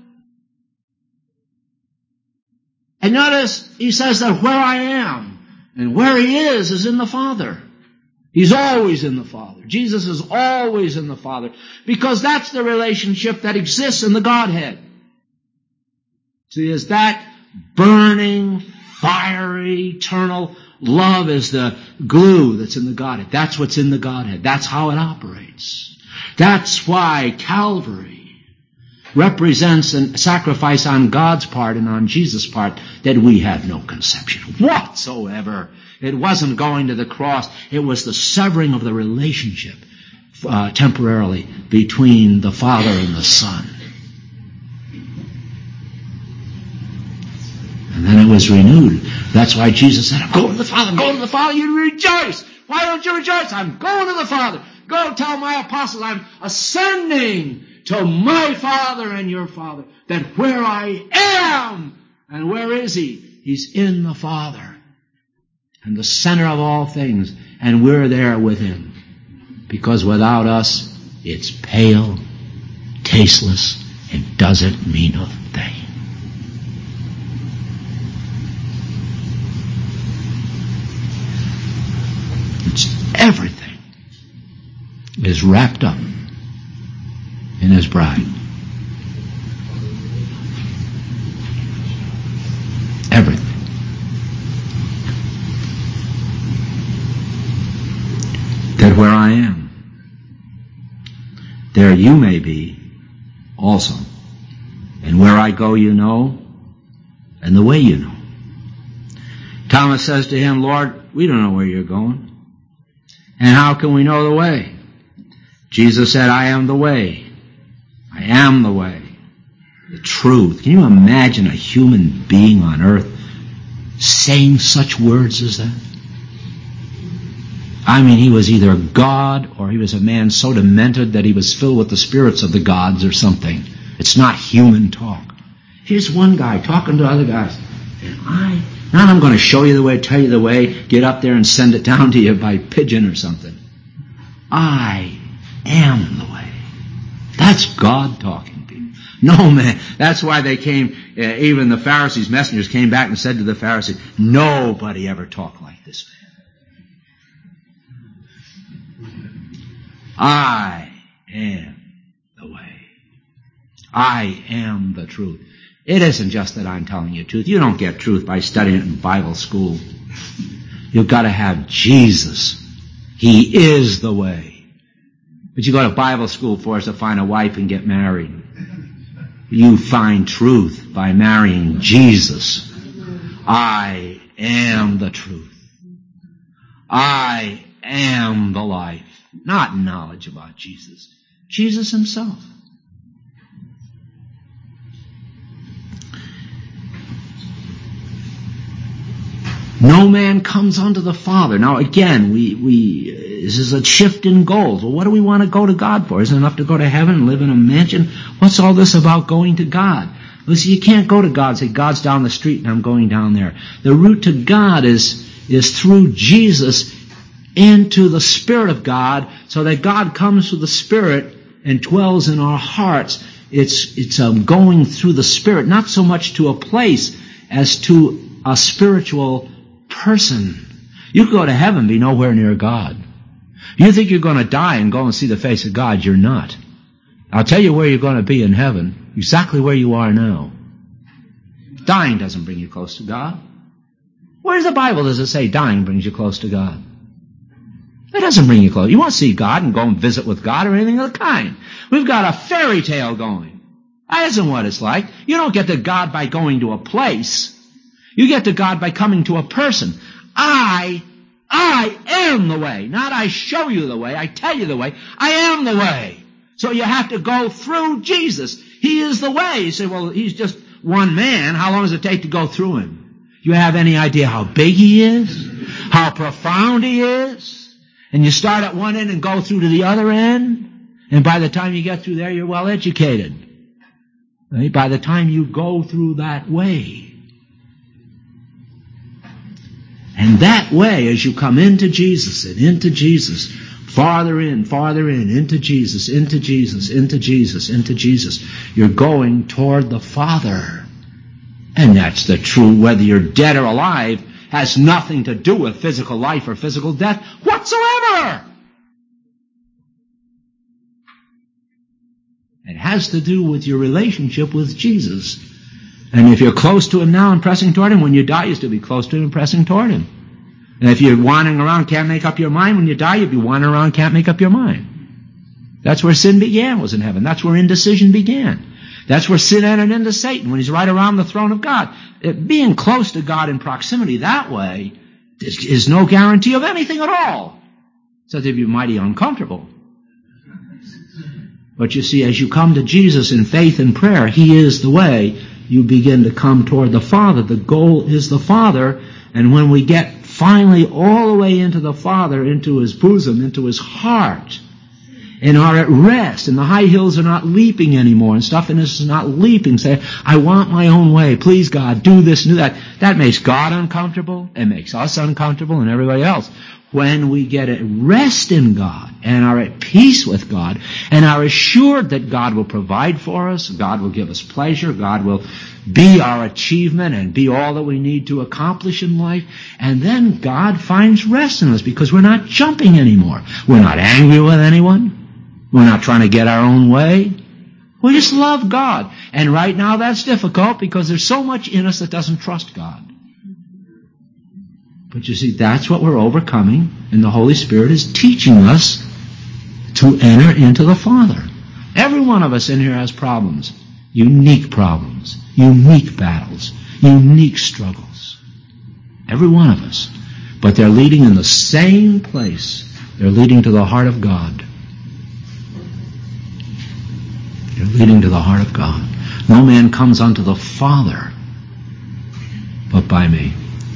S1: And notice, he says that where I am, and where he is in the Father. He's always in the Father. Jesus is always in the Father, because that's the relationship that exists in the Godhead. See, is that burning, fiery, eternal love is the glue that's in the Godhead. That's what's in the Godhead. That's how it operates. That's why Calvary represents a sacrifice on God's part and on Jesus' part that we have no conception whatsoever. It wasn't going to the cross. It was the severing of the relationship temporarily between the Father and the Son. And then it was renewed. That's why Jesus said, I'm going to the Father, I'm going to the Father, you rejoice. Why don't you rejoice? I'm going to the Father. Go tell my apostles I'm ascending to my Father and your Father, that where I am, and where is he? He's in the Father, and the center of all things, and we're there with him. Because without us, it's pale, tasteless, and doesn't mean a thing. Everything is wrapped up in his bride. Everything. That where I am, there you may be also. And where I go you know, and the way you know. Thomas says to him, Lord, we don't know where you're going. And how can we know the way? Jesus said, I am the way. I am the way. The truth. Can you imagine a human being on earth saying such words as that? I mean, he was either God or he was a man so demented that he was filled with the spirits of the gods or something. It's not human talk. Here's one guy talking to other guys. And now I'm going to show you the way, tell you the way, get up there and send it down to you by pigeon or something. I am the way. That's God talking, people. No, man. That's why they came, even the Pharisees' messengers came back and said to the Pharisees, nobody ever talked like this man. I am the way. I am the truth. It isn't just that I'm telling you truth. You don't get truth by studying it in Bible school. You've got to have Jesus. He is the way. But you go to Bible school for us to find a wife and get married. You find truth by marrying Jesus. I am the truth. I am the life. Not knowledge about Jesus. Jesus himself. No man comes unto the Father. Now again, this is a shift in goals. Well, what do we want to go to God for? Isn't it enough to go to heaven and live in a mansion? What's all this about going to God? Listen, you can't go to God and say, God's down the street and I'm going down there. The route to God is through Jesus into the Spirit of God, so that God comes through the Spirit and dwells in our hearts. It's going through the Spirit, not so much to a place as to a spiritual person. You could go to heaven and be nowhere near God. You think you're going to die and go and see the face of God? You're not. I'll tell you where you're going to be in heaven, exactly where you are now. Dying doesn't bring you close to God. Where in the Bible does it say dying brings you close to God? It doesn't bring you close. You won't see God and go and visit with God or anything of the kind. We've got a fairy tale going. That isn't what it's like. You don't get to God by going to a place. You get to God by coming to a person. I am the way. Not I show you the way, I tell you the way. I am the way. So you have to go through Jesus. He is the way. You say, well, he's just one man. How long does it take to go through him? Do you have any idea how big he is? How profound he is? And you start at one end and go through to the other end. And by the time you get through there, you're well educated. Right? By the time you go through that way. And that way, as you come into Jesus and into Jesus, farther in, into Jesus, into Jesus, into Jesus, into Jesus, you're going toward the Father. And that's the true, whether you're dead or alive, has nothing to do with physical life or physical death whatsoever. It has to do with your relationship with Jesus. And if you're close to him now and pressing toward him, when you die, you'll still be close to him and pressing toward him. And if you're wandering around, can't make up your mind, when you die, you'll be wandering around, can't make up your mind. That's where sin began, was in heaven. That's where indecision began. That's where sin entered into Satan, when he's right around the throne of God. Being close to God in proximity that way is no guarantee of anything at all. So they'd be mighty uncomfortable. But you see, as you come to Jesus in faith and prayer, he is the way. You begin to come toward the Father. The goal is the Father. And when we get finally all the way into the Father, into his bosom, into his heart, and are at rest, and the high hills are not leaping anymore, and stuff in us is not leaping, say, I want my own way, please God, do this and do that. That makes God uncomfortable, it makes us uncomfortable, and everybody else. When we get at rest in God, and are at peace with God, and are assured that God will provide for us, God will give us pleasure, God will be our achievement and be all that we need to accomplish in life, and then God finds rest in us because we're not jumping anymore. We're not angry with anyone. We're not trying to get our own way. We just love God. And right now that's difficult because there's so much in us that doesn't trust God. But you see, that's what we're overcoming, and the Holy Spirit is teaching us to enter into the Father. Every one of us in here has problems. Unique problems. Unique battles. Unique struggles. Every one of us. But they're leading in the same place. They're leading to the heart of God. They're leading to the heart of God. No man comes unto the Father but by me.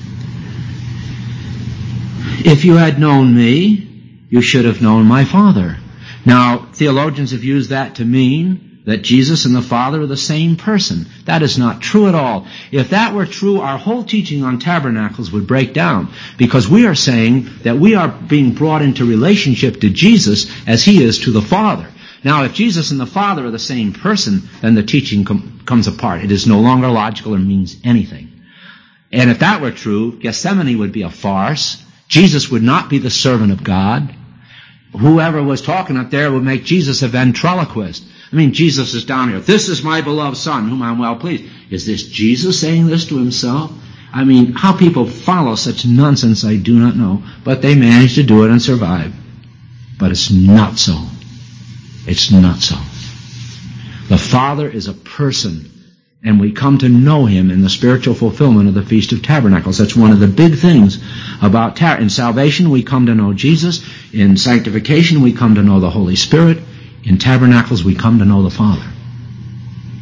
S1: If you had known me, you should have known my Father. Now, theologians have used that to mean that Jesus and the Father are the same person. That is not true at all. If that were true, our whole teaching on tabernacles would break down, because we are saying that we are being brought into relationship to Jesus as he is to the Father. Now, if Jesus and the Father are the same person, then the teaching comes apart. It is no longer logical or means anything. And if that were true, Gethsemane would be a farce. Jesus would not be the servant of God. Whoever was talking up there would make Jesus a ventriloquist. I mean, Jesus is down here. This is my beloved Son, whom I'm well pleased. Is this Jesus saying this to himself? I mean, how people follow such nonsense, I do not know. But they manage to do it and survive. But it's not so. It's not so. The Father is a person, and we come to know him in the spiritual fulfillment of the Feast of Tabernacles. That's one of the big things about in salvation, we come to know Jesus. In sanctification, we come to know the Holy Spirit. In tabernacles, we come to know the Father.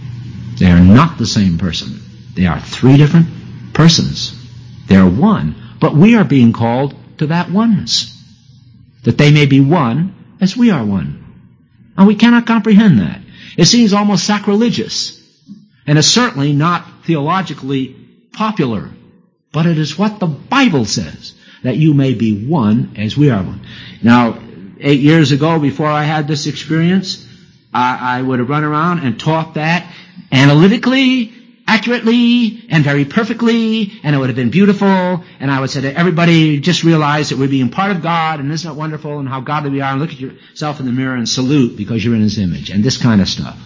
S1: They are not the same person. They are three different persons. They are one, But we are being called to that oneness, that they may be one as we are one. And we cannot comprehend that. It seems almost sacrilegious, and it's certainly not theologically popular, but it is what the Bible says, that you may be one as we are one. Now, 8 years ago, before I had this experience, I would have run around and taught that analytically, accurately, and very perfectly, and it would have been beautiful, and I would say to everybody, just realize that we're being part of God, and isn't it wonderful, and how godly we are, and look at yourself in the mirror and salute because you're in His image, and this kind of stuff.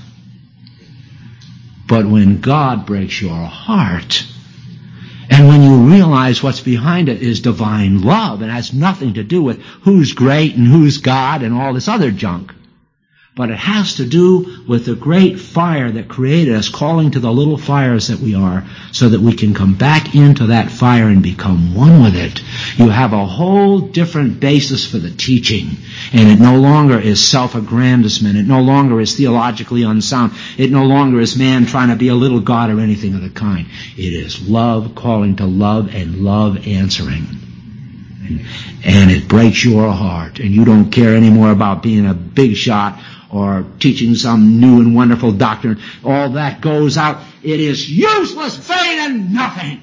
S1: But when God breaks your heart, and when you realize what's behind it is divine love, and has nothing to do with who's great and who's God and all this other junk, but it has to do with the great fire that created us, calling to the little fires that we are, so that we can come back into that fire and become one with it. You have a whole different basis for the teaching, and it no longer is self-aggrandizement. It no longer is theologically unsound. It no longer is man trying to be a little God or anything of the kind. It is love calling to love and love answering. And it breaks your heart, and you don't care anymore about being a big shot or teaching some new and wonderful doctrine. All that goes out. It is useless, vain, and nothing.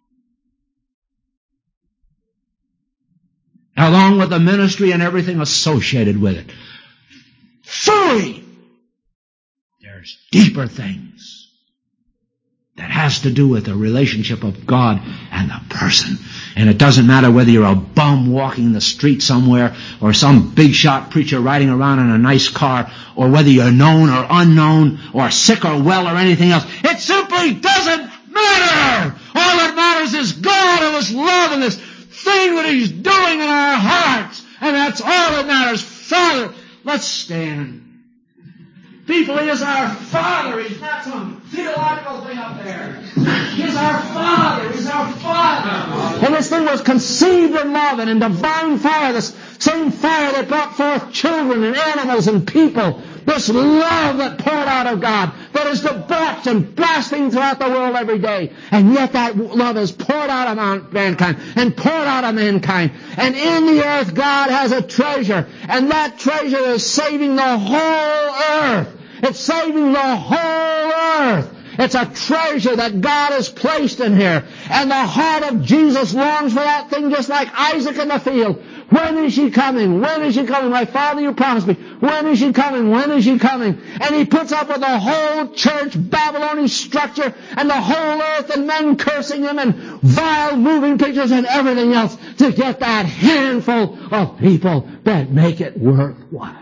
S1: Along with the ministry and everything associated with it. Fully, there's deeper things that has to do with the relationship of God and the person. And it doesn't matter whether you're a bum walking the street somewhere or some big shot preacher riding around in a nice car, or whether you're known or unknown or sick or well or anything else. It simply doesn't matter. All that matters is God and His love and this thing that He's doing in our hearts. And that's all that matters. Father, let's stand. People, He is our Father. He's not some theological thing up there. He's our Father. He's our Father. And this thing was conceived in love and in divine fire. This same fire that brought forth children and animals and people. This love that poured out of God, that is debauched and blasting throughout the world every day. And yet that love is poured out of mankind and poured out of mankind. And in the earth God has a treasure. And that treasure is saving the whole earth. It's saving the whole earth. It's a treasure that God has placed in here. And the heart of Jesus longs for that thing just like Isaac in the field. When is she coming? When is she coming? My Father, you promised me. When is she coming? When is she coming? And he puts up with the whole church Babylonian structure and the whole earth and men cursing him and vile moving pictures and everything else to get that handful of people that make it worthwhile.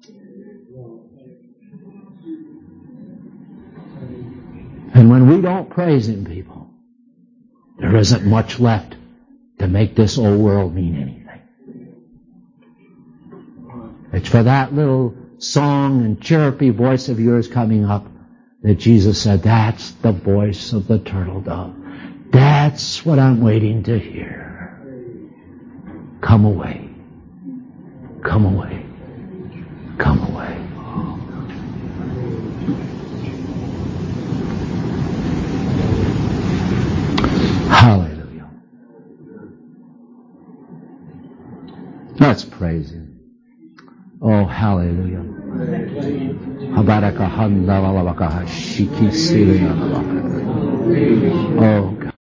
S1: And when we don't praise Him, people, there isn't much left to make this old world mean anything. It's for that little song and chirpy voice of yours coming up that Jesus said, that's the voice of the turtle dove. That's what I'm waiting to hear. Come away. Come away. Come away. Hallelujah. Let's praise Him. Oh, hallelujah. Oh, God.